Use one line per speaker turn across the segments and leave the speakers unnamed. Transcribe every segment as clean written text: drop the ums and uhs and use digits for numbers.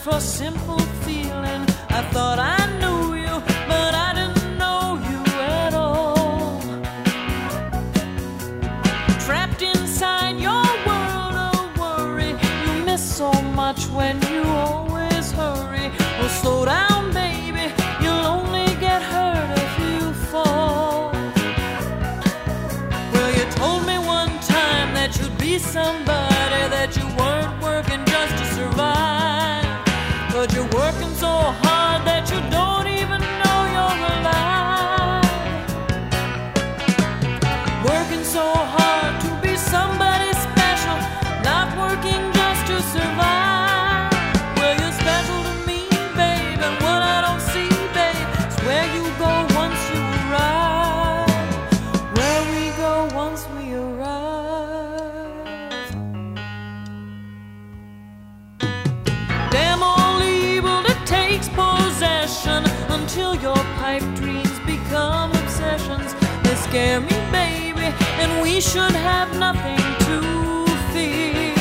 for simple feeling. I thought I knew you, but I didn't know you at all. Trapped inside your world of worry, you miss so much when you always hurry. Well, slow down, baby, you'll only get hurt if you fall. Well, you told me one time that you'd be somebody, that you weren't working just to survive, but you're working so hard that you don't even know you're alive. Working so hard to be somebody special, not working just to survive. Well, you're special to me, babe, and what I don't see, babe, is where you go once you arrive. Where we go once we arrive. Damn all evil that takes possession until your pipe dreams become obsessions. They scare me, baby, and we should have nothing to fear.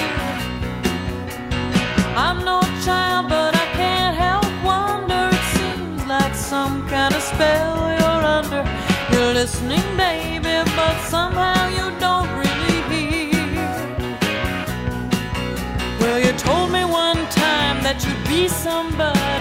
I'm no child, but I can't help wonder. It seems like some kind of spell you're under. You're listening, baby, but somehow you don't really hear. Well, you told me one time that you'd be somebody,